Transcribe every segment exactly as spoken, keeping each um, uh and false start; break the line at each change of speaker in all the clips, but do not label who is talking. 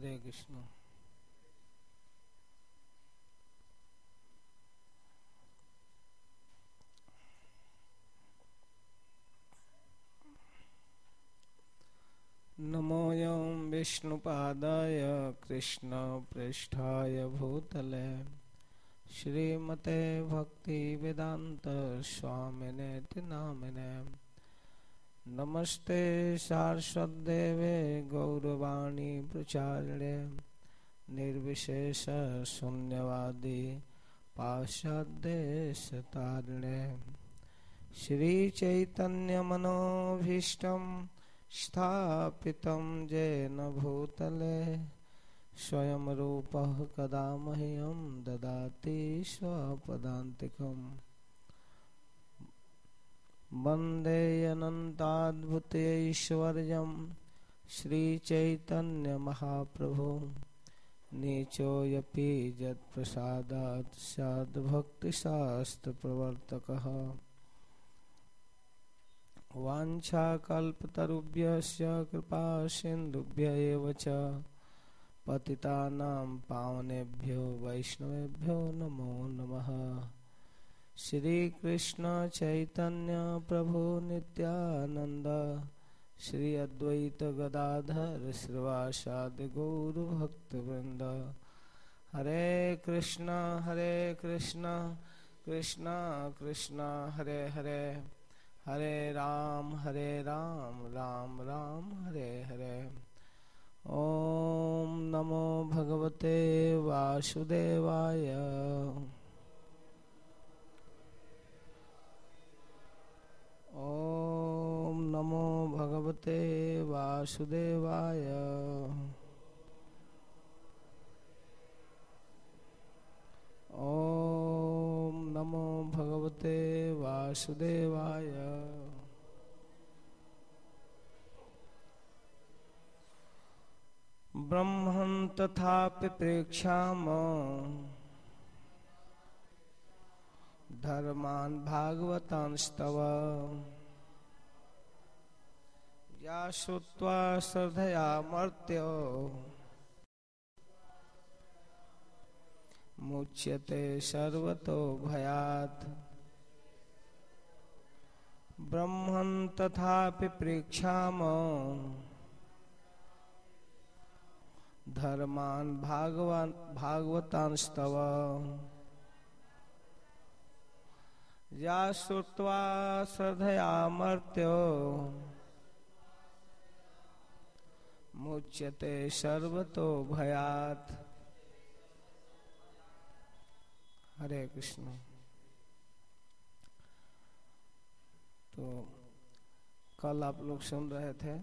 हरे कृष्ण। नमोऽयं विष्णुपादाय कृष्णप्रेष्ठाय भूतले श्रीमते भक्तिवेदान्त स्वामिनेति नामिने। नमस्ते सारस्वतदेवे गौरवाणी प्रचारिणे निर्विशेष शून्यवादी पाश्चात्यदेशतारिणे। श्रीचैतन्यमनोभीष्टं स्थापितं येन भूतले स्वयं रूपः कदा मह्यं ददाति स्वपदान्तिकम्। वन्दे अनन्ताद्भुतैश्वर्यं श्रीचैतन्यमहाप्रभु। नीचोऽपि यत्प्रसादात् स्याद्भक्तिशास्त्रप्रवर्तकः। वाञ्छाकल्पतरुभ्यश्च कृपा सिन्धुभ्य एव च पतितानां पावनेभ्यो वैष्णवेभ्यो नमो नमः। श्री कृष्ण चैतन्य प्रभु नित्यानंद श्री अद्वैत गदाधर श्रीवासादि गौर भक्तवृंद। हरे कृष्ण हरे कृष्ण कृष्ण कृष्ण हरे हरे, हरे राम हरे राम राम राम हरे हरे। ओम नमो भगवते वासुदेवाय। ओम नमो भगवते वासुदेवाय। ओम नमो भगवते वासुदेवाय। ब्रह्मन् तथापि प्रेक्षामः धर्मान् भागवतांस्तव। या श्रुत्वा श्रद्धया मर्त्यो मुच्यते सर्वतो भयात्। ब्रह्मन् तथापि प्रेक्षामः धर्मान् भागवतांस्तव। या श्रुत्वा श्रद्धया मर्त्यो मुच्यते सर्वतो भयात्। हरे कृष्ण। तो कल आप लोग सुन रहे थे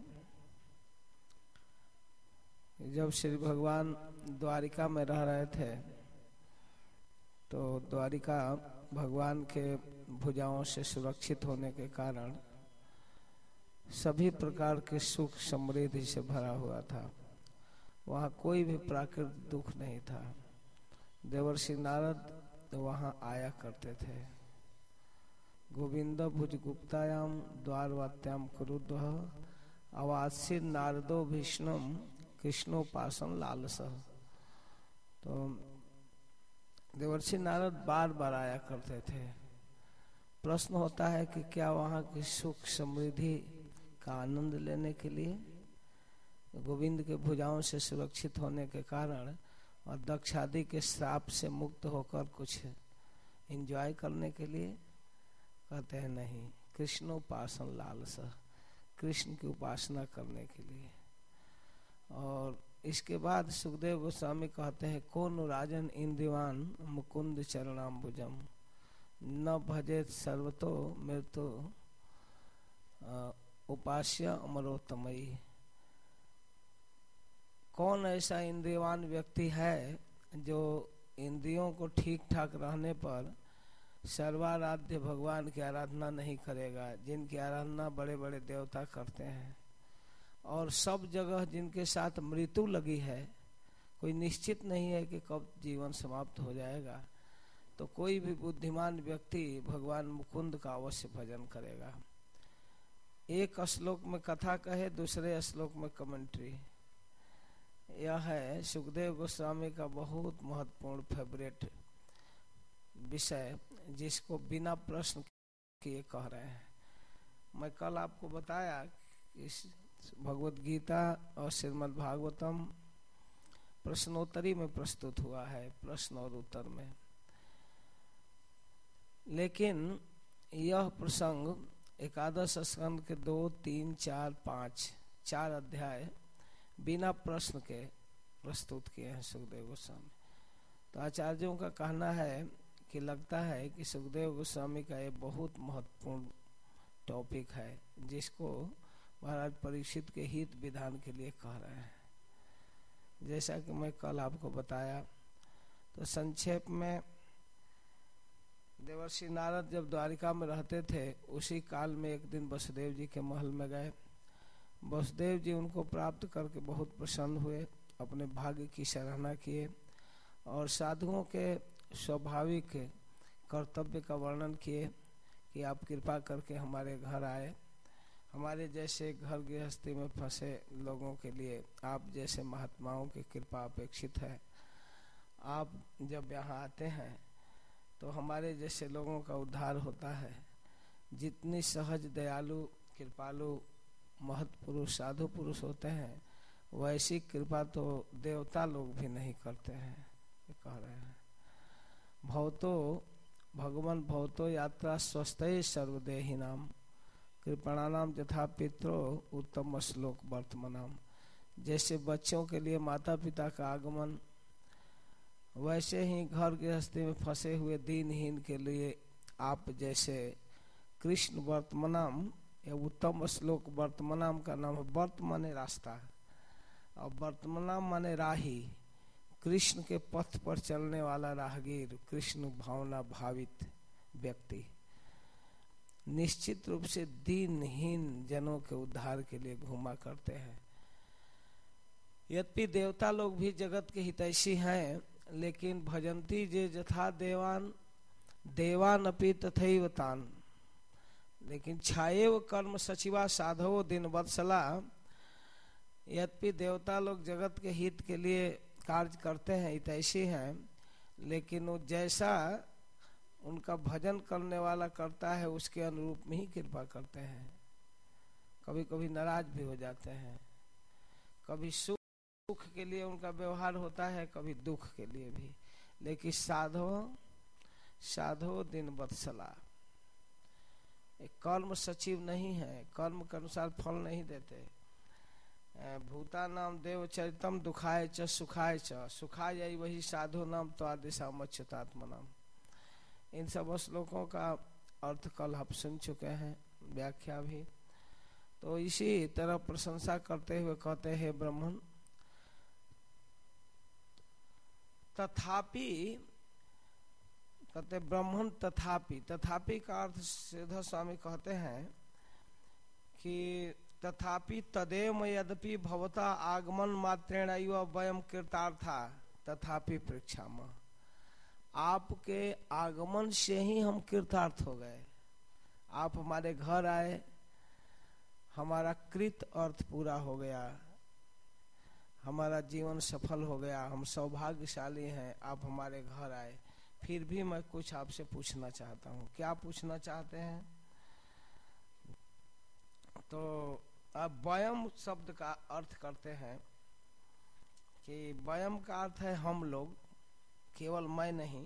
जब श्री भगवान द्वारिका में रह रहे थे तो द्वारिका भगवान के भुजाओं से सुरक्षित होने के कारण सभी प्रकार के सुख समृद्धि से भरा हुआ था। वहाँ कोई भी प्राकृतिक दुख नहीं था। देवर्षि नारद वहाँ आया करते थे। गोविंद भुज गुप्तायाम द्वारवात्याम कुरुद्वः अवासी नारदो भीष्णम कृष्णोपासन लालसः। तो देवर्षि नारद बार बार आया करते थे। प्रश्न होता है कि क्या वहाँ की सुख समृद्धि का आनंद लेने के लिए, गोविंद के भुजाओं से सुरक्षित होने के कारण और दक्ष आदि के श्राप से मुक्त होकर कुछ एंजॉय करने के लिए? कहते हैं नहीं, कृष्णोपासन लालसा, कृष्ण की उपासना करने के लिए। और इसके बाद सुखदेव गोस्वामी कहते हैं कौन राजन इंद्रियान मुकुंद चरणाम्बुजम न भजेत सर्वतो मृत्यु उपास्य अमरोत्तमयी। कौन ऐसा इंद्रियवान व्यक्ति है जो इंद्रियों को ठीक ठाक रहने पर सर्वाराध्य भगवान की आराधना नहीं करेगा, जिनकी आराधना बड़े बड़े देवता करते हैं। और सब जगह जिनके साथ मृत्यु लगी है, कोई निश्चित नहीं है कि कब जीवन समाप्त हो जाएगा, तो कोई भी बुद्धिमान व्यक्ति भगवान मुकुंद का अवश्य भजन करेगा। एक श्लोक में कथा कहे, दूसरे श्लोक में कमेंट्री। यह है सुखदेव गोस्वामी का बहुत महत्वपूर्ण फेवरेट विषय, जिसको बिना प्रश्न किए कह रहे हैं। मैं कल आपको बताया कि भगवत गीता और श्रीमद् भागवतम प्रश्नोत्तरी में प्रस्तुत हुआ है, प्रश्न और उत्तर में। लेकिन यह प्रसंग एकादश स्कंद के दो तीन चार पाँच चार अध्याय बिना प्रश्न के प्रस्तुत किए हैं सुखदेव गोस्वामी। तो आचार्यों का कहना है कि लगता है कि सुखदेव गोस्वामी का ये बहुत महत्वपूर्ण टॉपिक है, जिसको महाराज परीक्षित के हित विधान के लिए कह रहे हैं। जैसा कि मैं कल आपको बताया, तो संक्षेप में देवर्षि नारद जब द्वारिका में रहते थे, उसी काल में एक दिन वसुदेव जी के महल में गए। वसुदेव जी उनको प्राप्त करके बहुत प्रसन्न हुए, अपने भाग्य की सराहना किए और साधुओं के स्वाभाविक कर्तव्य का वर्णन किए कि आप कृपा करके हमारे घर आए। हमारे जैसे घर गृहस्थी में फंसे लोगों के लिए आप जैसे महात्माओं की कृपा अपेक्षित है। आप जब यहाँ आते हैं तो हमारे जैसे लोगों का उद्धार होता है। जितनी सहज दयालु कृपालु महत्पुरुष साधु पुरुष होते हैं, वैसी कृपा तो देवता लोग भी नहीं करते हैं, ये कह रहे हैं। भवतो भगवान भवतो यात्रा स्वस्थ सर्वदेही नाम कृपणानाम यथा पित्रो उत्तम श्लोक वर्तमानाम। जैसे बच्चों के लिए माता पिता का आगमन, वैसे ही घर गृहस्थी में फंसे हुए दीनहीन के लिए आप जैसे कृष्ण वर्तमानाम, यह उत्तम श्लोक वर्तमानाम का नाम है। वर्त माने रास्ता और वर्तमानाम माने राही, कृष्ण के पथ पर चलने वाला राहगीर, कृष्ण भावना भावित व्यक्ति निश्चित रूप से दीनहीन जनों के उद्धार के लिए घूमा करते हैं। यद्यपि देवता लोग भी जगत के हितैषी हैं, लेकिन भजंती जे यथा देवान देवान अपि तथैव तान। लेकिन छाएव कर्म सचिवा साधवो दिन वत्सला। यद्यपि देवता लोग जगत के हित के लिए कार्य करते हैं, हितैषी हैं, लेकिन वो जैसा उनका भजन करने वाला करता है उसके अनुरूप में ही कृपा करते हैं। कभी कभी नाराज भी हो जाते हैं, कभी सुख के लिए उनका व्यवहार होता है, कभी दुख के लिए भी। लेकिन साधो साधो दिन वत्सला, कर्म सचिव नहीं है, कर्म के अनुसार फल नहीं देते। भूता नाम देव चरितम दुखाय च सुखाय च सुखाय वही साधु नाम तो आदिशा मच्युतात्मा नाम। इन सब श्लोकों का अर्थ कल आप सुन चुके हैं, व्याख्या भी। तो इसी तरह प्रशंसा करते हुए कहते हैं ब्राह्मण तथापि, कहते ब्राह्मण तथापि। तथापि का अर्थ श्रीधर स्वामी कहते हैं कि तथापि तदेव यद्यपि भवता आगमन मात्रेण वयम कृतार्था तथापि परीक्षाम। आपके आगमन से ही हम कृतार्थ हो गए। आप हमारे घर आए, हमारा कृत अर्थ पूरा हो गया, हमारा जीवन सफल हो गया, हम सौभाग्यशाली हैं। आप हमारे घर आए। फिर भी मैं कुछ आपसे पूछना चाहता हूँ। क्या पूछना चाहते हैं? तो अब वयम शब्द का अर्थ करते हैं कि वयम का अर्थ है हम लोग, केवल मैं नहीं।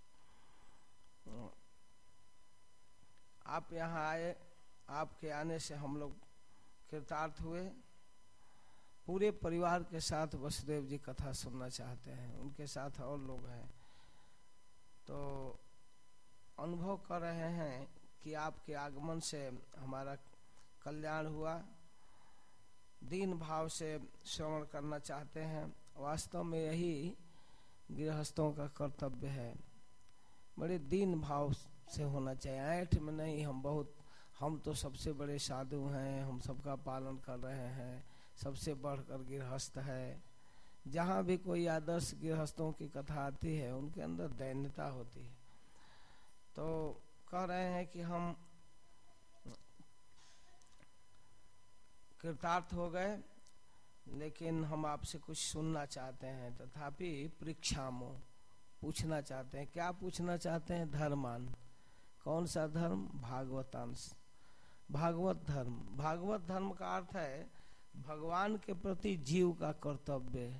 आप यहाँ आए, आपके आने से हम लोग कृतार्थ हुए। पूरे परिवार के साथ वसुदेव जी कथा सुनना चाहते हैं, उनके साथ और लोग हैं। तो अनुभव कर रहे हैं कि आपके आगमन से हमारा कल्याण हुआ। दीन भाव से श्रवण करना चाहते हैं। वास्तव में यही गृहस्थों का कर्तव्य है, बड़े दीन भाव से होना चाहिए। ऐठ में नहीं, हम बहुत हम तो सबसे बड़े साधु हैं, हम सबका पालन कर रहे हैं, सबसे बढ़कर गृहस्थ है। जहाँ भी कोई आदर्श गृहस्थों की कथा आती है, उनके अंदर दैन्यता होती है। तो कह रहे हैं कि हम कृतार्थ हो गए। लेकिन हम आपसे कुछ सुनना चाहते हैं, तथापि परीक्षामो, पूछना चाहते हैं। क्या पूछना चाहते हैं? धर्मान। कौन सा धर्म? भागवतांश, भागवत धर्म। भागवत धर्म का अर्थ है भगवान के प्रति जीव का कर्तव्य।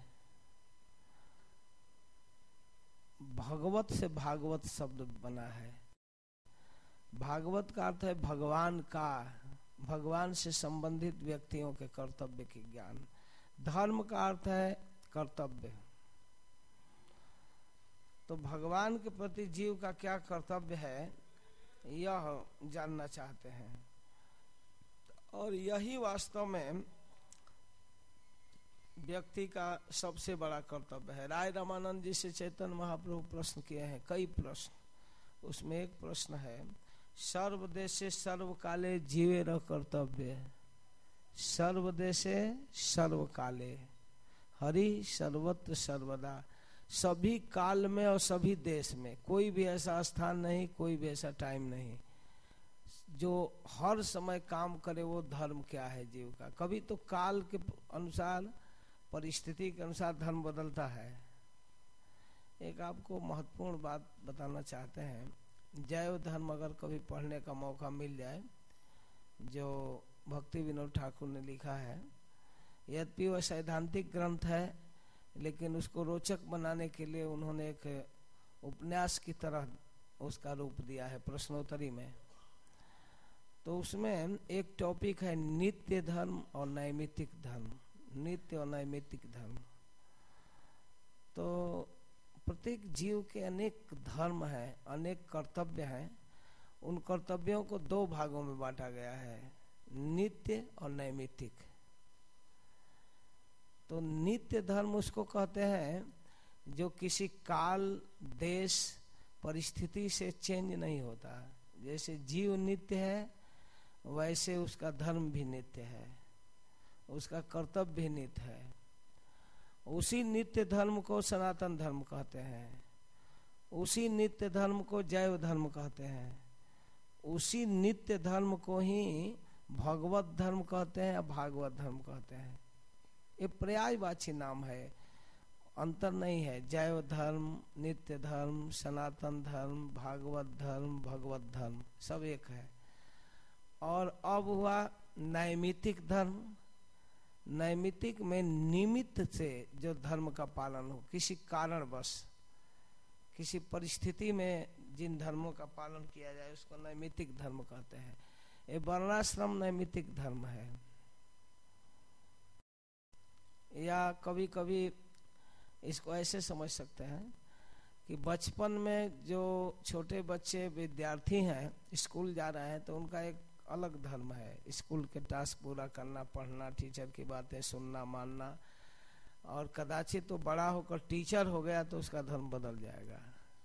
भगवत से भागवत शब्द बना है। भागवत का अर्थ है भगवान का, भगवान से संबंधित व्यक्तियों के कर्तव्य की ज्ञान। धर्म का अर्थ है कर्तव्य। तो भगवान के प्रति जीव का क्या कर्तव्य है, यह जानना चाहते हैं। और यही वास्तव में व्यक्ति का सबसे बड़ा कर्तव्य है। राय रामानंद जी से चैतन्य महाप्रभु प्रश्न किए हैं, कई प्रश्न। उसमें एक प्रश्न है, सर्वदेशे सर्वकाले जीवे र कर्तव्य। सर्वदेशे सर्वकाले, हरि सर्वत्र सर्वदा, सभी काल में और सभी देश में। कोई भी ऐसा स्थान नहीं, कोई भी ऐसा टाइम नहीं जो हर समय काम करे। वो धर्म क्या है जीव का? कभी तो काल के अनुसार, परिस्थिति के अनुसार धर्म बदलता है। एक आपको महत्वपूर्ण बात बताना चाहते हैं। जैव धर्म अगर कभी पढ़ने का मौका मिल जाए, जो भक्ति विनोद ठाकुर ने लिखा है, यद्यपि वह सैद्धांतिक ग्रंथ है, लेकिन उसको रोचक बनाने के लिए उन्होंने एक उपन्यास की तरह उसका रूप दिया है प्रश्नोत्तरी में। तो उसमें एक टॉपिक है नित्य धर्म और नैमित्तिक धर्म। नित्य और नैमित्तिक धर्म। तो प्रत्येक जीव के अनेक धर्म हैं, अनेक कर्तव्य हैं। उन कर्तव्यों को दो भागों में बांटा गया है, नित्य और नैमित्तिक। तो नित्य धर्म उसको कहते हैं जो किसी काल, देश, परिस्थिति से चेंज नहीं होता। जैसे जीव नित्य है, वैसे उसका धर्म भी नित्य है, उसका कर्तव्य भी नित्य है। उसी नित्य धर्म को सनातन धर्म कहते हैं, उसी नित्य धर्म को जैव धर्म कहते हैं, उसी नित्य धर्म को ही भगवत धर्म कहते हैं या भागवत धर्म कहते हैं। ये पर्यायवाची नाम है, अंतर नहीं है। जैव धर्म, नित्य धर्म, सनातन धर्म, भागवत धर्म, भगवत धर्म सब एक है। और अब हुआ नैमित्तिक धर्म। नैमित्तिक में निमित्त से जो धर्म का पालन हो, किसी कारणवश, किसी परिस्थिति में जिन धर्मों का पालन किया जाए उसको नैमित्तिक धर्म कहते हैं। ये वर्णाश्रम नैमित्तिक धर्म है। या कभी कभी इसको ऐसे समझ सकते हैं कि बचपन में जो छोटे बच्चे विद्यार्थी हैं, स्कूल जा रहे हैं, तो उनका एक अलग धर्म है। स्कूल के टास्क पूरा करना, पढ़ना, टीचर की बातें सुनना, मानना। और कदाचित तो बड़ा होकर टीचर हो गया तो उसका धर्म बदल जाएगा,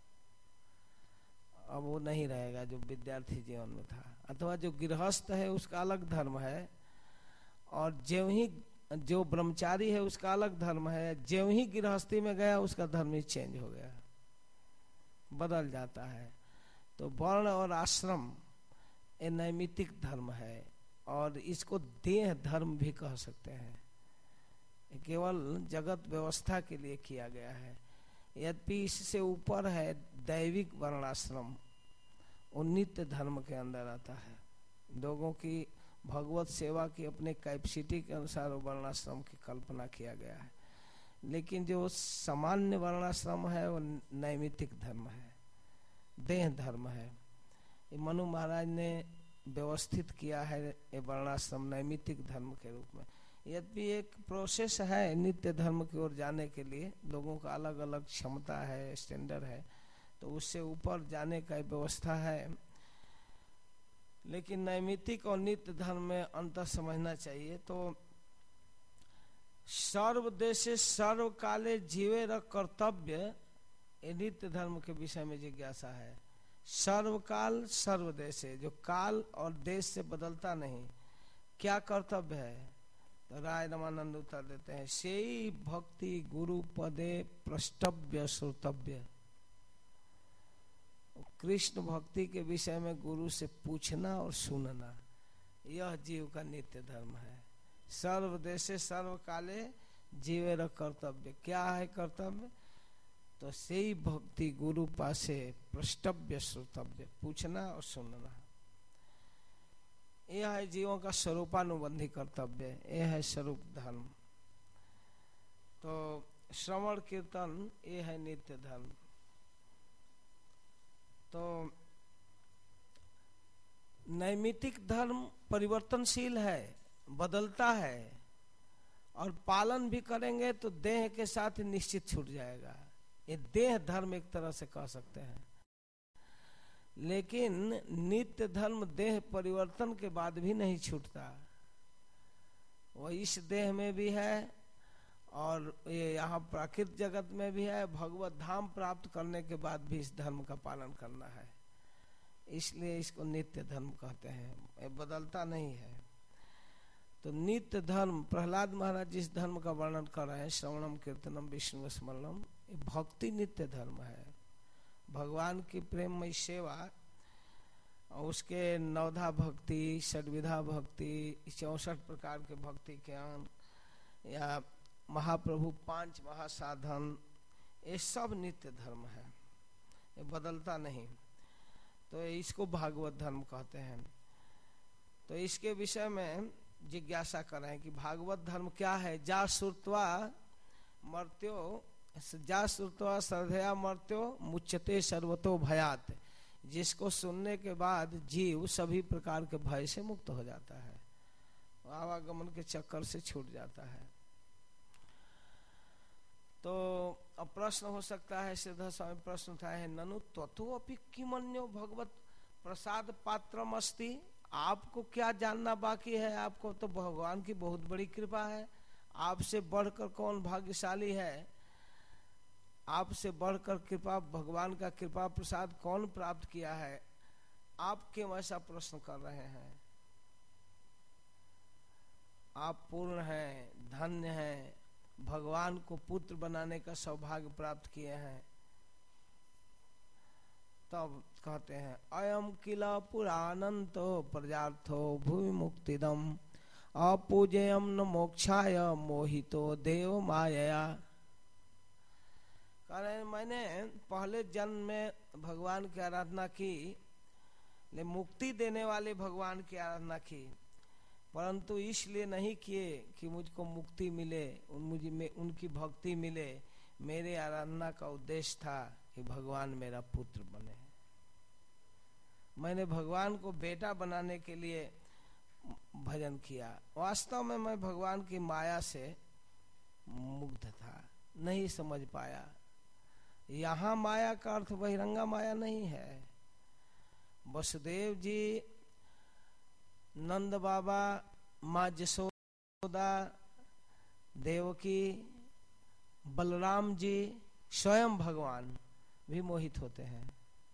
अब वो नहीं रहेगा जो विद्यार्थी जीवन में था। अथवा जो गृहस्थ है उसका अलग धर्म है, और ज्यों ही जो ब्रह्मचारी है उसका अलग धर्म है। ज्यों ही गृहस्थी में गया उसका धर्म ही चेंज हो गया, बदल जाता है। तो वर्ण और आश्रम ये नैमित्तिक धर्म है, और इसको देह धर्म भी कह सकते हैं। केवल जगत व्यवस्था के लिए किया गया है। यद्यपि इससे ऊपर है दैविक वर्णाश्रम, वो नित्य धर्म के अंदर आता है। लोगों की भगवत सेवा की अपने कैपेसिटी के अनुसार वर्णाश्रम की कल्पना किया गया है। लेकिन जो सामान्य वर्णाश्रम है वो नैमित्तिक धर्म है, देह धर्म है। मनु महाराज ने व्यवस्थित किया है ये वर्णाश्रम नैमित्तिक धर्म के रूप में। यद्यपि एक प्रोसेस है नित्य धर्म की ओर जाने के लिए, लोगों का अलग अलग क्षमता है, स्टैंडर्ड है, तो उससे ऊपर जाने का व्यवस्था है। लेकिन नैमित्तिक और नित्य धर्म में अंतर समझना चाहिए। तो सर्वदेशे सर्वकाले जीवे र कर्तव्य, ये नित्य धर्म के विषय में जिज्ञासा है। सर्वकाल सर्वदेशे, जो काल और देश से बदलता नहीं, क्या कर्तव्य है? तो राय रामानंद उत्तर देते हैं, सेई भक्ति गुरु पदे प्रष्टव्य श्रोतव्य। कृष्ण भक्ति के विषय में गुरु से पूछना और सुनना, यह जीव का नित्य धर्म है। सर्व देशे सर्व काले जीवेर कर्तव्य। क्या है कर्तव्य? तो सही भक्ति गुरु पासे प्रष्टव्य श्रोतव्य, पूछना और सुनना। यह है जीवों का स्वरूपानुबंधी कर्तव्य, यह है स्वरूप धर्म। तो श्रवण कीर्तन ये है नित्य धर्म। तो नैमित्तिक धर्म परिवर्तनशील है, बदलता है, और पालन भी करेंगे तो देह के साथ निश्चित छूट जाएगा। ये देह धर्म एक तरह से कह सकते हैं। लेकिन नित्य धर्म देह परिवर्तन के बाद भी नहीं छूटता, वो इस देह में भी है और ये यहाँ प्राकृतिक जगत में भी है। भगवत धाम प्राप्त करने के बाद भी इस धर्म का पालन करना है, इसलिए इसको नित्य धर्म कहते हैं, ये बदलता नहीं है। तो नित्य धर्म, प्रहलाद महाराज जिस धर्म का वर्णन कर रहे हैं, श्रवणम कीर्तनम विष्णु स्मरणम, ये भक्ति नित्य धर्म है। भगवान की प्रेममय सेवा और उसके नवधा भक्ति, षड्विधा भक्ति, चौसठ प्रकार के भक्ति ज्ञान, या महाप्रभु पांच महासाधन, ये सब नित्य धर्म है, ये बदलता नहीं। तो इसको भागवत धर्म कहते हैं। तो इसके विषय में जिज्ञासा कर रहे हैं कि भागवत धर्म क्या है। जा श्रुत्वा मर्त्यो जा श्रुत्वा श्रद्धया मर्त्यो मुच्यते सर्वतो भयात, जिसको सुनने के बाद जीव सभी प्रकार के भय से मुक्त हो जाता है, आवागमन के चक्कर से छूट जाता है। तो अब प्रश्न हो सकता है, श्रीधर स्वामी प्रश्न उठाए हैं, ननु त्वतो अपि किमन्यो भगवत प्रसाद पात्रम अस्ति, आपको क्या जानना बाकी है? आपको तो भगवान की बहुत बड़ी कृपा है, आपसे बढ़कर कौन भाग्यशाली है? आपसे बढ़कर कृपा, भगवान का कृपा प्रसाद कौन प्राप्त किया है? आप क्यों ऐसा प्रश्न कर रहे हैं? आप पूर्ण हैं, धन्य हैं, भगवान को पुत्र बनाने का सौभाग्य प्राप्त किए हैं। तब कहते हैं, अयम किला पुराणंतो प्रजार्थो भूमि मुक्तिदम अपूजेयम न मोक्षाय मोहितो देव मायया। कारण मैंने पहले जन्म में भगवान की आराधना की, ले मुक्ति देने वाले भगवान की आराधना की, परंतु इसलिए नहीं किए कि मुझको मुक्ति मिले, उन मुझे में उनकी भक्ति मिले। मेरे आराधना का उद्देश्य था कि भगवान मेरा पुत्र बने। मैंने भगवान को बेटा बनाने के लिए भजन किया। वास्तव में मैं भगवान की माया से मुग्ध था, नहीं समझ पाया। यहाँ माया का अर्थ बहिरंगा माया नहीं है। वसुदेव जी, नंद बाबा, माँ जसोदा, देवकी, बलराम जी, स्वयं भगवान भी मोहित होते हैं।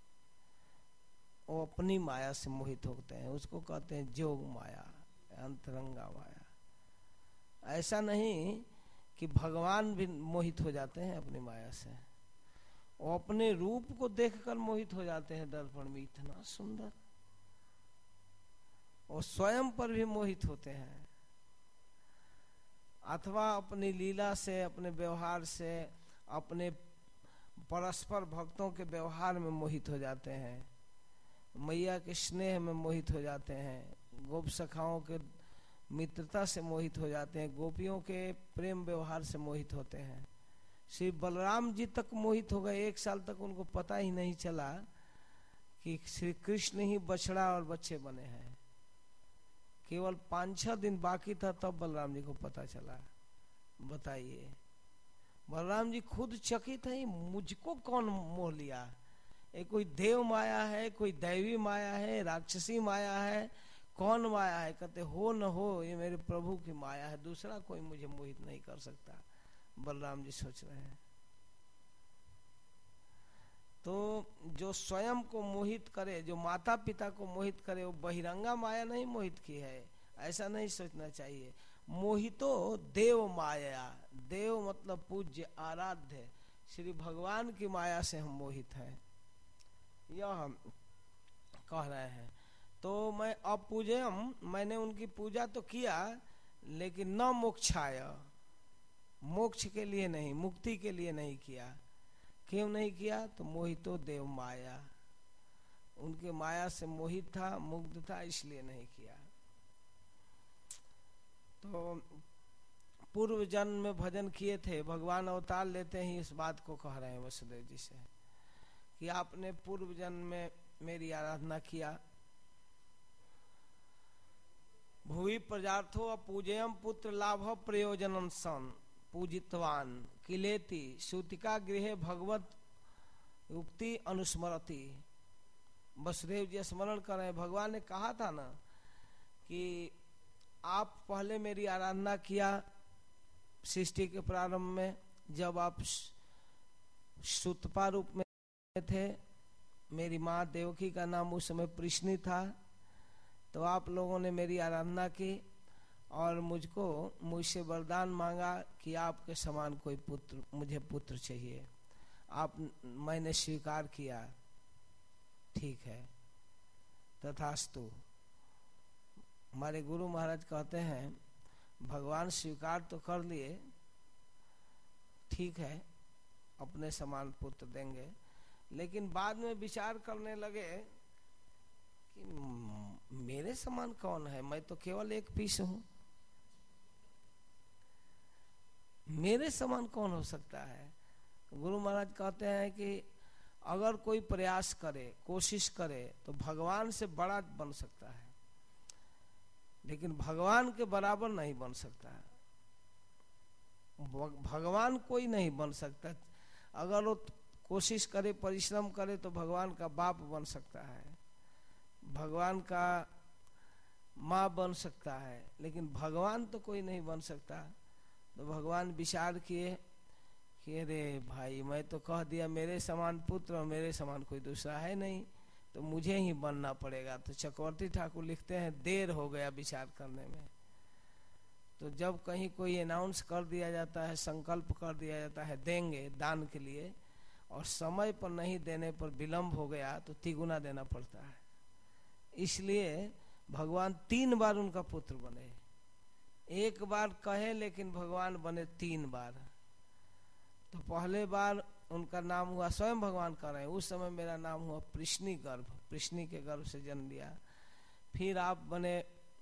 वो अपनी माया से मोहित होते हैं, उसको कहते हैं जोग माया, अंतरंगा माया। ऐसा नहीं कि भगवान भी मोहित हो जाते हैं अपनी माया से, वो अपने रूप को देखकर मोहित हो जाते हैं दर्पण में, इतना सुंदर। वो स्वयं पर भी मोहित होते हैं, अथवा अपनी लीला से, अपने व्यवहार से, अपने परस्पर भक्तों के व्यवहार में मोहित हो जाते हैं, मैया के स्नेह में मोहित हो जाते हैं, गोप सखाओं के मित्रता से मोहित हो जाते हैं, गोपियों के प्रेम व्यवहार से मोहित होते हैं। श्री बलराम जी तक मोहित हो गए, एक साल तक उनको पता ही नहीं चला कि श्री कृष्ण ही बछड़ा और बच्चे बने हैं। केवल पांच छह दिन बाकी था तब बलराम जी को पता चला। बताइए, बलराम जी खुद चकित है, मुझको कौन मोह लिया? ये कोई देव माया है, कोई दैवी माया है, राक्षसी माया है, कौन माया है? कहते हो न हो, ये मेरे प्रभु की माया है, दूसरा कोई मुझे मोहित नहीं कर सकता। बलराम जी सोच रहे हैं। तो जो स्वयं को मोहित करे, जो माता पिता को मोहित करे, वो बहिरंगा माया नहीं मोहित की है, ऐसा नहीं सोचना चाहिए। मोहितो देव माया, देव मतलब पूज्य, आराध्य, श्री भगवान की माया से हम मोहित हैं, यह हम कह रहे हैं। तो मैं अपूजयम, मैंने उनकी पूजा तो किया, लेकिन न मोक्षाय, मोक्ष के लिए नहीं, मुक्ति के लिए नहीं किया। क्यों नहीं किया? तो मोहितो देव माया, उनके माया से मोहित था, मुग्ध था, इसलिए नहीं किया। तो पूर्व जन्म में भजन किए थे, भगवान अवतार लेते ही इस बात को कह रहे हैं वसुदेव जी से कि आपने पूर्व जन्म में मेरी आराधना किया। भूवि प्रजार्थो अपूजयम पुत्र लाभ प्रयोजनम सन पूजितवान किलेति सूतिका गृहे भगवत युक्ति अनुस्मरति। वसुदेव जी स्मरण कर रहे हैं, भगवान ने कहा था ना कि आप पहले मेरी आराधना किया सृष्टि के प्रारंभ में, जब आप सुतपा रूप में थे, मेरी माँ देवकी का नाम उस समय प्रश्नी था, तो आप लोगों ने मेरी आराधना की और मुझको मुझसे वरदान मांगा कि आपके समान कोई पुत्र, मुझे पुत्र चाहिए। आप मैंने स्वीकार किया, ठीक है, तथास्तु। हमारे गुरु महाराज कहते हैं भगवान स्वीकार तो कर लिए, ठीक है, अपने समान पुत्र देंगे, लेकिन बाद में विचार करने लगे कि मेरे समान कौन है, मैं तो केवल एक पीस हूं, मेरे समान कौन हो सकता है। गुरु महाराज कहते हैं कि अगर कोई प्रयास करे, कोशिश करे, तो भगवान से बड़ा बन सकता है, लेकिन भगवान के बराबर नहीं बन सकता। भगवान कोई नहीं बन सकता। अगर वो कोशिश करे, परिश्रम करे, तो भगवान का बाप बन सकता है, भगवान का माँ बन सकता है, लेकिन भगवान तो कोई नहीं बन सकता। तो भगवान विचार किए कि अरे भाई, मैं तो कह दिया मेरे समान पुत्र और मेरे समान कोई दूसरा है नहीं, तो मुझे ही बनना पड़ेगा। तो चक्रवर्ती ठाकुर लिखते हैं देर हो गया विचार करने में। तो जब कहीं कोई अनाउंस कर दिया जाता है, संकल्प कर दिया जाता है देंगे दान के लिए, और समय पर नहीं देने पर विलंब हो गया तो तिगुना देना पड़ता है। इसलिए भगवान तीन बार उनका पुत्र बने। एक बार कहे लेकिन भगवान बने तीन बार। तो पहले बार उनका नाम हुआ, स्वयं भगवान कर रहे हैं, उस समय मेरा नाम हुआ प्रश्नी गर्भ, प्रश्नी के गर्भ से जन्म लिया। फिर आप बने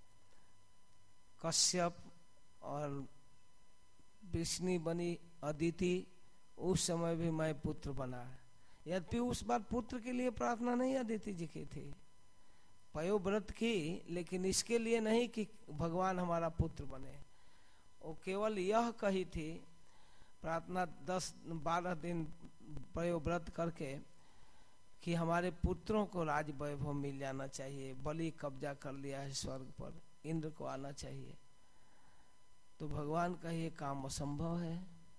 कश्यप और प्रश्नी बनी अदिति, उस समय भी मैं पुत्र बना। यद्यपि उस बार पुत्र के लिए प्रार्थना नहीं अदिति जी की थी, पयोव्रत की, लेकिन इसके लिए नहीं कि भगवान हमारा पुत्र बने। वो केवल यह कही थी प्रार्थना दस बारह दिन पयोव्रत करके कि हमारे पुत्रों को राज वैभव मिल जाना चाहिए, बलि कब्जा कर लिया है स्वर्ग पर, इंद्र को आना चाहिए। तो भगवान का ये काम असंभव है,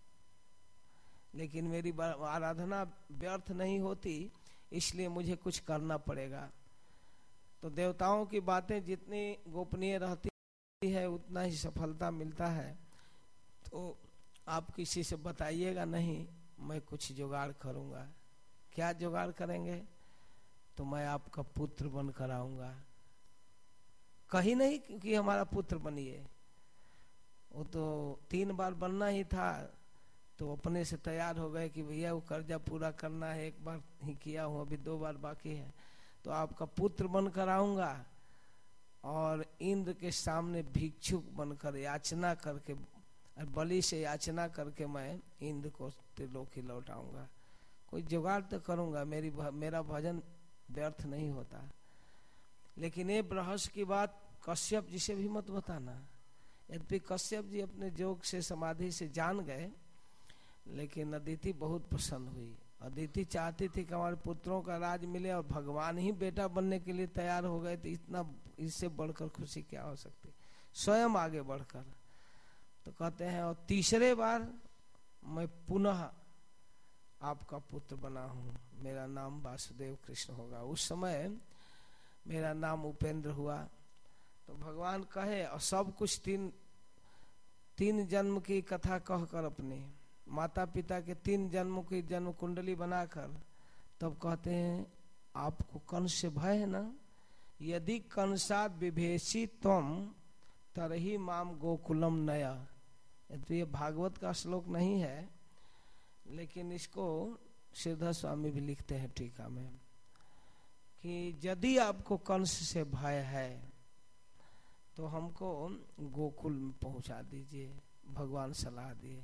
लेकिन मेरी आराधना व्यर्थ नहीं होती, इसलिए मुझे कुछ करना पड़ेगा। तो देवताओं की बातें जितनी गोपनीय रहती है उतना ही सफलता मिलता है। तो आप किसी से बताइएगा नहीं, मैं कुछ जुगाड़ करूंगा। क्या जुगाड़ करेंगे? तो मैं आपका पुत्र बनकर आऊंगा। कहीं नहीं कि हमारा पुत्र बनिए, वो तो तीन बार बनना ही था, तो अपने से तैयार हो गए कि भैया वो कर्जा पूरा करना है, एक बार ही किया हूँ, अभी दो बार बाकी है, तो आपका पुत्र बनकर आऊंगा और इंद्र के सामने भिक्षुक बनकर याचना करके, बलि से याचना करके मैं इंद्र को त्रिलोकी लौटाऊंगा। कोई जुगाड़ तो करूंगा, मेरी मेरा भजन व्यर्थ नहीं होता। लेकिन ये रहस्य की बात कश्यप जी से भी मत बताना। यद्यपि कश्यप जी अपने जोग से समाधि से जान गए, लेकिन अदिति बहुत प्रसन्न हुई। अदिति चाहती थी कि हमारे पुत्रों का राज मिले और भगवान ही बेटा बनने के लिए तैयार हो गए, तो इतना इससे बढ़कर खुशी क्या हो सकती, स्वयं आगे बढ़कर। तो कहते हैं और तीसरे बार मैं पुनः आपका पुत्र बना हूं, मेरा नाम वासुदेव कृष्ण होगा। उस समय मेरा नाम उपेंद्र हुआ। तो भगवान कहे और सब कुछ तीन तीन जन्म की कथा कहकर, अपने माता पिता के तीन जन्मों की जन्म कुंडली बनाकर, तब कहते हैं आपको कंस से भय है ना, यदि कंसाद विभेषी तम तरही माम गोकुलम नया। तो ये भागवत का श्लोक नहीं है, लेकिन इसको श्रीधर स्वामी भी लिखते हैं टीका में कि यदि आपको कंस से भय है तो हमको गोकुल में पहुंचा दीजिए, भगवान सलाह दिए।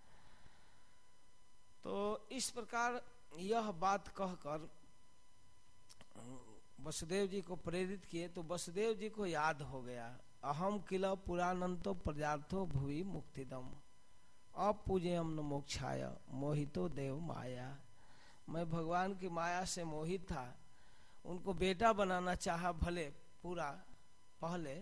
तो इस प्रकार यह बात कहकर वसुदेव जी को प्रेरित किए। तो वसुदेव जी को याद हो गया, अहम किल पुराणंतो प्रजार्थो भुवि मुक्तिदम अपूजेयम न मोक्षाय मोहितो देव माया। मैं भगवान की माया से मोहित था, उनको बेटा बनाना चाहा भले पूरा पहले,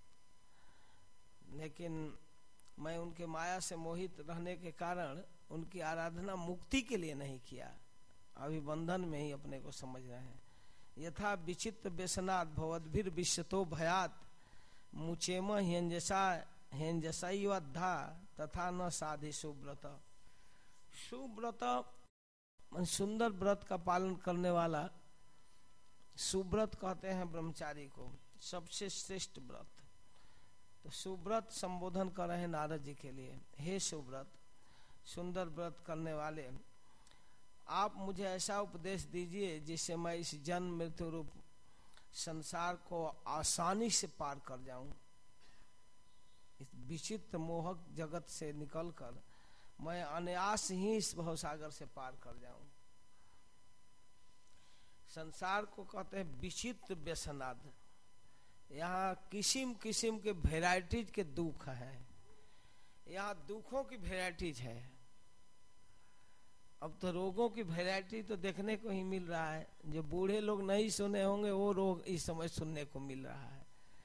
लेकिन मैं उनके माया से मोहित रहने के कारण उनकी आराधना मुक्ति के लिए नहीं किया, अभी बंधन में ही अपने को समझ रहे हैं। यथा विचित्र व्यसनात् भवद्भिर विश्वतो भयात मुचेम हेंजसा हेंजसैवद्धा तथा न साधि सुव्रत। सुव्रत सुंदर व्रत का पालन करने वाला, सुव्रत कहते हैं ब्रह्मचारी को, सबसे श्रेष्ठ व्रत। तो सुव्रत संबोधन कर रहे हैं नारद जी के लिए, हे सुव्रत, सुंदर व्रत करने वाले, आप मुझे ऐसा उपदेश दीजिए जिससे मैं इस जन्म मृत्यु रूप संसार को आसानी से पार कर जाऊं। इस विचित्र मोहक जगत से निकलकर मैं अनायास ही इस भवसागर से पार कर जाऊं। संसार को कहते हैं विचित्र व्यसनाद। यहाँ किस्म किस्म के वेराइटीज के दुख है, यहाँ दुखों की वेराइटीज है। अब तो रोगों की वैरायटी तो देखने को ही मिल रहा है, जो बूढ़े लोग नहीं सुने होंगे वो रोग इस समय सुनने को मिल रहा है।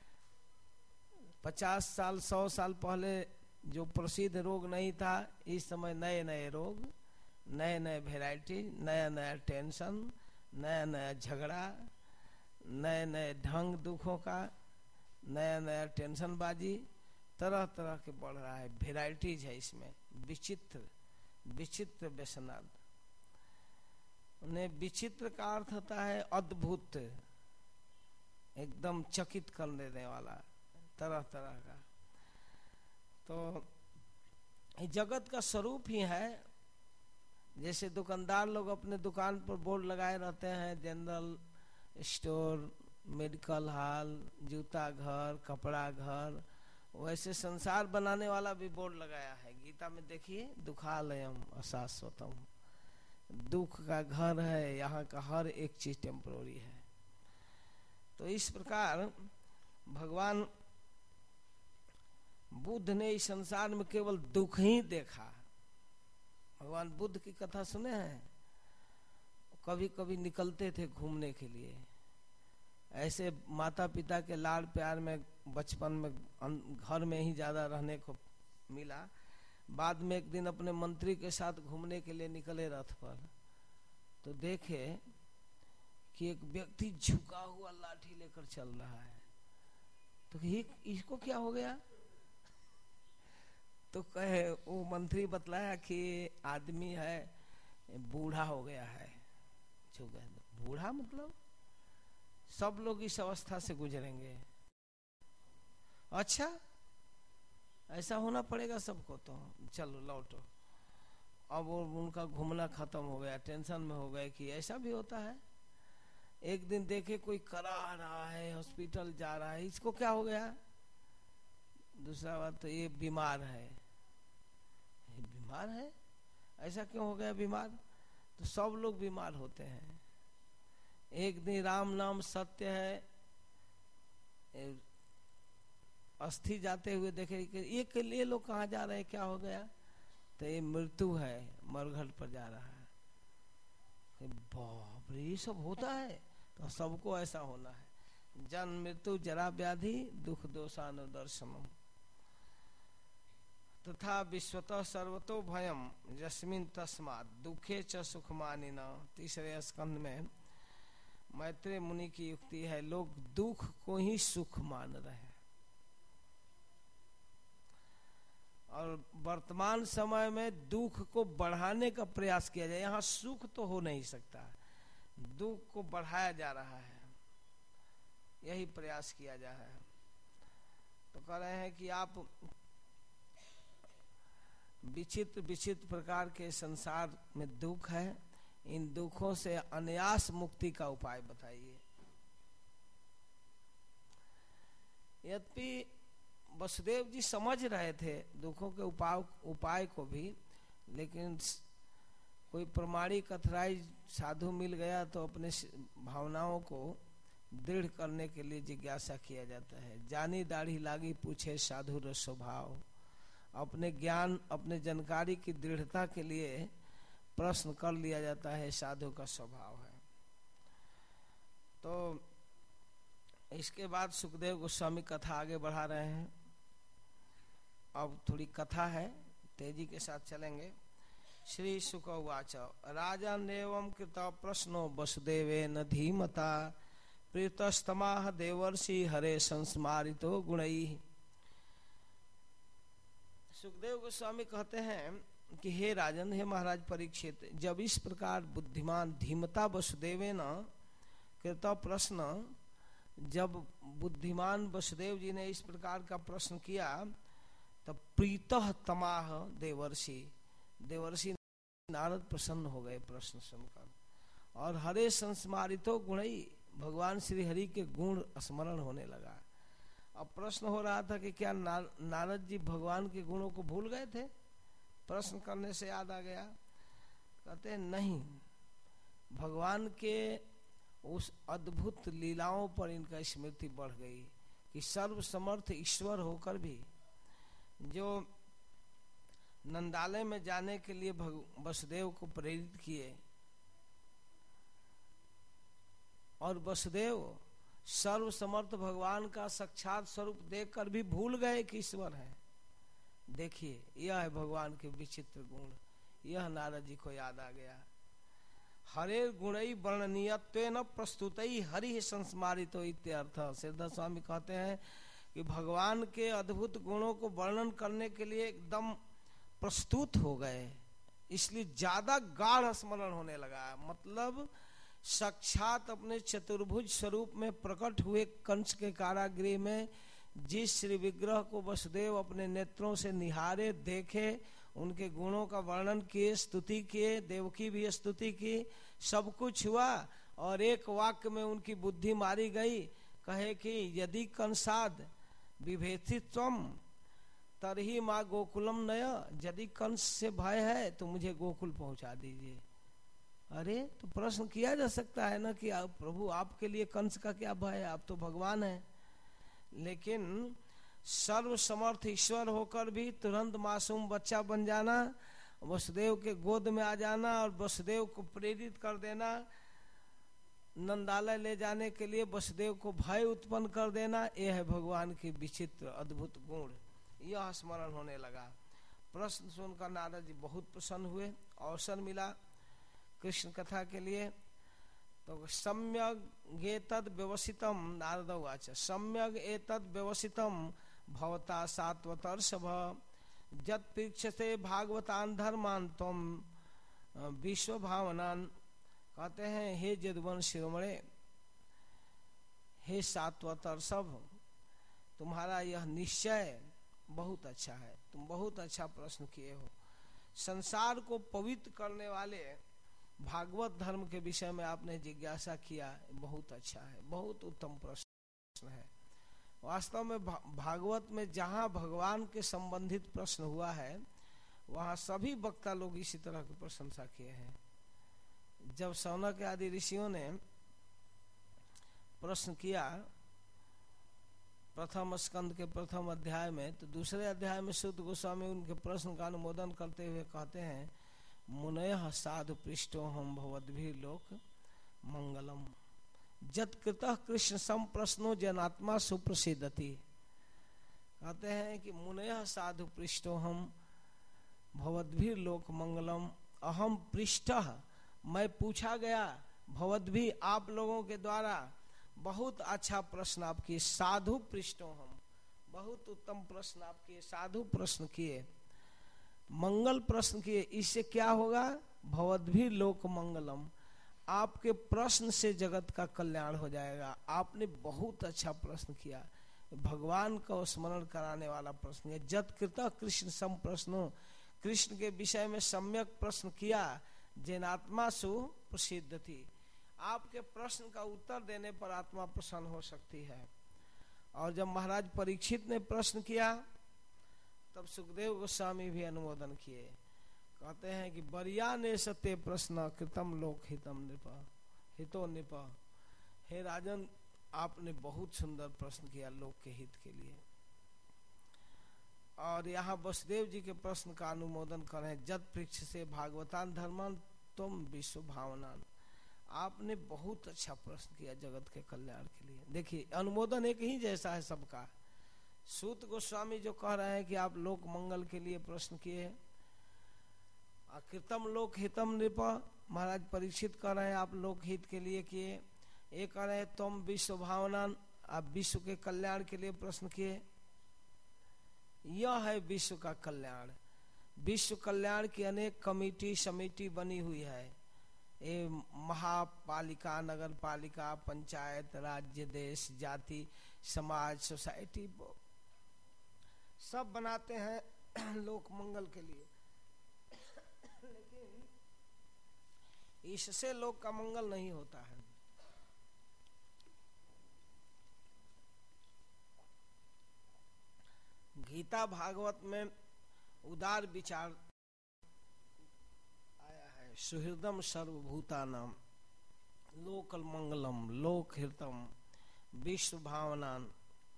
पचास साल सौ साल पहले जो प्रसिद्ध रोग नहीं था, इस समय नए नए रोग, नए नए वैरायटी, नया नया टेंशन, नया नया झगड़ा, नए नए ढंग दुखों का, नया नया टेंशन बाजी, तरह तरह के बढ़ रहा है। वैरायटीज है इसमें, विचित्र विचित्र व्यसनाद। उन्हें विचित्र का अर्थ होता है अद्भुत, एकदम चकित कर देने वाला, तरह तरह का। तो जगत का स्वरूप ही है। जैसे दुकानदार लोग अपने दुकान पर बोर्ड लगाए रहते हैं, जनरल स्टोर, मेडिकल हॉल, जूता घर, कपड़ा घर, वैसे संसार बनाने वाला भी बोर्ड लगाया है। गीता में देखिए, दुखालयम अशाश्वतम, दुख का घर है, यहाँ का हर एक चीज टेम्पोररी है। तो इस प्रकार भगवान बुद्ध ने इस संसार में केवल दुख ही देखा। भगवान बुद्ध की कथा सुने हैं, कभी कभी निकलते थे घूमने के लिए, ऐसे माता पिता के लाड़ प्यार में बचपन में घर में ही ज्यादा रहने को मिला। बाद में एक दिन अपने मंत्री के साथ घूमने के लिए निकले रथ पर, तो देखे कि एक व्यक्ति झुका हुआ लाठी लेकर चल रहा है। तो इसको क्या हो गया? तो कहे, वो मंत्री बतलाया कि आदमी है, बूढ़ा हो गया है। झुका, बूढ़ा मतलब सब लोग इस अवस्था से गुजरेंगे। अच्छा, ऐसा होना पड़ेगा सबको, तो चलो लौटो। अब वो उनका घूमना खत्म हो गया, टेंशन में हो गए कि ऐसा भी होता है। एक दिन देखे कोई करा रहा है, हॉस्पिटल जा रहा है, इसको क्या हो गया? दूसरा बात तो ये बीमार है। ये बीमार है, ऐसा क्यों हो गया बीमार? तो सब लोग बीमार होते हैं। एक दिन राम नाम सत्य है, अस्थि जाते हुए देखे कि ये के लिए लोग कहाँ जा रहे हैं, क्या हो गया? तो ये मृत्यु है, मरघट पर जा रहा है। बाप रे, ये सब होता है? तो सबको ऐसा होना है। जन्म मृत्यु जरा व्याधि दुख दोषानुदर्शनम तथा विश्वतः सर्वतो भयम यस्मिन् तस्मात् दुखे च सुखमानिना। तीसरे स्कंद में मैत्रेय मुनि की युक्ति है, लोग दुख को ही सुख मान रहे हैं। और वर्तमान समय में दुख को बढ़ाने का प्रयास किया जाए। यहाँ सुख तो हो नहीं सकता, दुख को बढ़ाया जा रहा है, यही प्रयास किया जा रहा है। तो कह रहे हैं कि आप विचित्र विचित्र प्रकार के संसार में दुख है, इन दुखों से अनायास मुक्ति का उपाय बताइए। यद्यपि वसुदेव जी समझ रहे थे दुखों के उपाय उपाय को भी, लेकिन कोई प्रमाणिक अथराई साधु मिल गया तो अपने भावनाओं को दृढ़ करने के लिए जिज्ञासा किया जाता है। जानी दाढ़ी लागी पूछे साधु र स्वभाव, अपने ज्ञान अपने जानकारी की दृढ़ता के लिए प्रश्न कर लिया जाता है, साधु का स्वभाव है। तो इसके बाद सुखदेव गोस्वामी कथा आगे बढ़ा रहे हैं। अब थोड़ी कथा है, तेजी के साथ चलेंगे। श्री शुक उवाच राजन्नेवं कृत प्रश्नो वसुदेवेन धीमता प्रीतस्तमाह देवर्षि हरे संस्मारितो गुणैः। सुखदेव गोस्वामी कहते हैं कि हे राजन, हे महाराज परीक्षित, जब इस प्रकार बुद्धिमान धीमता वसुदेवेन कृत प्रश्न, जब बुद्धिमान वसुदेव जी ने इस प्रकार का प्रश्न किया तब प्रीतः तमाह देवर्षि, देवर्षि नारद प्रसन्न हो गए प्रश्न सुनकर, और हरे संस्मारितो गुणई, भगवान श्री हरि के गुण स्मरण होने लगा। अब प्रश्न हो रहा था कि क्या नारद जी भगवान के गुणों को भूल गए थे? प्रश्न करने से याद आ गया। कहते हैं नहीं, भगवान के उस अद्भुत लीलाओं पर इनका स्मृति बढ़ गई कि सर्वसमर्थ ईश्वर होकर भी जो नंदालय में जाने के लिए वसुदेव को प्रेरित किए, और वसुदेव सर्वसमर्थ भगवान का साक्षात स्वरूप देखकर भी भूल गए कि ईश्वर है। देखिए, यह है भगवान के विचित्र गुण। यह नारद जी को याद आ गया। हरे गुणई वर्णनीयत्वेन प्रस्तुतई हरि संस्मारितो इत्यर्थ। सिद्धार्थ स्वामी कहते हैं कि भगवान के अद्भुत गुणों को वर्णन करने के लिए एकदम प्रस्तुत हो गए, इसलिए ज्यादा गाढ़ स्मरण होने लगा। मतलब साक्षात अपने चतुर्भुज स्वरूप में प्रकट हुए कंस के कारागृह में जिस श्री विग्रह को वसुदेव अपने नेत्रों से निहारे, देखे, उनके गुणों का वर्णन किए, स्तुति किए, देवकी भी स्तुति की, सब कुछ हुआ, और एक वाक्य में उनकी बुद्धि मारी गई। कहे कि यदि कंसाद विभेथित्वम तरही माँ गोकुलम नय, यदि कंस से भय है तो मुझे गोकुल पहुंचा दीजिए। अरे, तो प्रश्न किया जा सकता है ना कि आप, प्रभु आपके लिए कंस का क्या भय है, आप तो भगवान हैं। लेकिन सर्वसमर्थ ईश्वर होकर भी तुरंत मासूम बच्चा बन जाना, वसुदेव के गोद में आ जाना और वसुदेव को प्रेरित कर देना, नंदालय ले जाने के लिए वसुदेव को भय उत्पन्न कर देना, यह है भगवान की विचित्र अद्भुत गुण। यह स्मरण होने लगा। प्रश्न सुनकर नारद जी बहुत प्रसन्न हुए। अवसर मिला कृष्ण कथा के लिए। तो सम्यग एतद् व्यवसितम, नारद उवाच सम्यग एतद् व्यवसितम भवता सात्वतर्षभ जत परीक्षते भागवतान धर्मान तम विश्व भावनान। कहते हैं, हे जदुवन शिरोमणे, हे सात्वतर्षभ, तुम्हारा यह निश्चय बहुत अच्छा है, तुम बहुत अच्छा प्रश्न किए हो। संसार को पवित्र करने वाले भागवत धर्म के विषय में आपने जिज्ञासा किया, बहुत अच्छा है, बहुत उत्तम प्रश्न है। वास्तव में भागवत में जहाँ भगवान के संबंधित प्रश्न हुआ है, वहाँ सभी वक्ता लोग इसी तरह की प्रशंसा किए हैं। जब शौनक आदि ऋषियों ने प्रश्न किया प्रथम स्कंद के प्रथम अध्याय में, तो दूसरे अध्याय में सुत गोस्वामी उनके प्रश्न का अनुमोदन करते हुए कहते हैं, मुनयः साधु पृष्ठो हम भवद्भिः लोक मंगलम जत्कृतः कृष्ण सम प्रश्नो जनात्मा सुप्रसिद्धति। कहते हैं कि मुनयः साधु पृष्ठो हम भवद्भिः लोक मंगलम, अहम पृष्ठः, मैं पूछा गया, भवद्भिः, आप लोगों के द्वारा, बहुत अच्छा प्रश्न आपकी, साधु पृष्ठो हम, बहुत उत्तम प्रश्न आपके, साधु प्रश्न किए, मंगल प्रश्न किए। इससे क्या होगा? भवद्भिः लोक मंगलम, आपके प्रश्न से जगत का कल्याण हो जाएगा। आपने बहुत अच्छा प्रश्न किया। भगवान का स्मरण कराने वाला प्रश्न है। जत कृत कृष्ण सम प्रश्नो, कृष्ण के विषय में सम्यक प्रश्न किया, जैनात्मा सु प्रसिद्ध थी। आपके प्रश्न का उत्तर देने पर आत्मा प्रसन्न हो सकती है। और जब महाराज परीक्षित ने प्रश्न किया तब सुखदेव गोस्वामी भी अनुमोदन किए। कहते हैं कि बरिया ने सत्य प्रश्न कृतम लोक हितम नृप हितो नृप। हे राजन, आपने बहुत सुंदर प्रश्न किया लोक के हित के लिए। और यहाँ वसुदेव जी के प्रश्न का अनुमोदन करें। जत पृक्ष से भागवतान धर्मान तुम विश्व भावनान। आपने बहुत अच्छा प्रश्न किया जगत के कल्याण के लिए। देखिए, अनुमोदन एक ही जैसा है सबका। सूत गोस्वामी जो कह रहे हैं कि आप लोक मंगल के लिए प्रश्न किए, कृतम लोक हितम नृप, महाराज परीक्षित कह रहे हैं आप लोक हित के लिए किए। एक कह रहे हैं तुम विश्व भावनान, आप विश्व के कल्याण के लिए प्रश्न किए। यह है विश्व का कल्याण। विश्व कल्याण की अनेक कमेटी समिति बनी हुई है। ये महापालिका, नगर पालिका, पंचायत, राज्य, देश, जाति, समाज, सोसाइटी सब बनाते हैं लोक मंगल के लिए। लेकिन इससे लोक का मंगल नहीं होता है। गीता भागवत में उदार विचार आया है। सुहृदम सर्वभूतानाम लोकल मंगलम लोक हितम विश्व भावनान।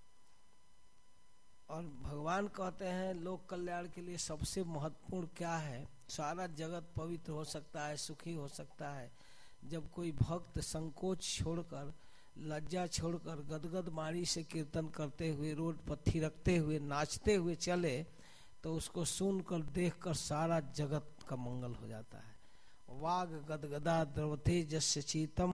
और भगवान कहते हैं लोक कल्याण के लिए सबसे महत्वपूर्ण क्या है? सारा जगत पवित्र हो सकता है, सुखी हो सकता है, जब कोई भक्त संकोच छोड़कर, लज्जा छोड़कर गदगद मारी से कीर्तन करते हुए, रोड पर थिरकते हुए, नाचते हुए चले, तो उसको सुनकर देखकर सारा जगत का मंगल हो जाता है। वाग गदगदा द्रवते जस्य चीतम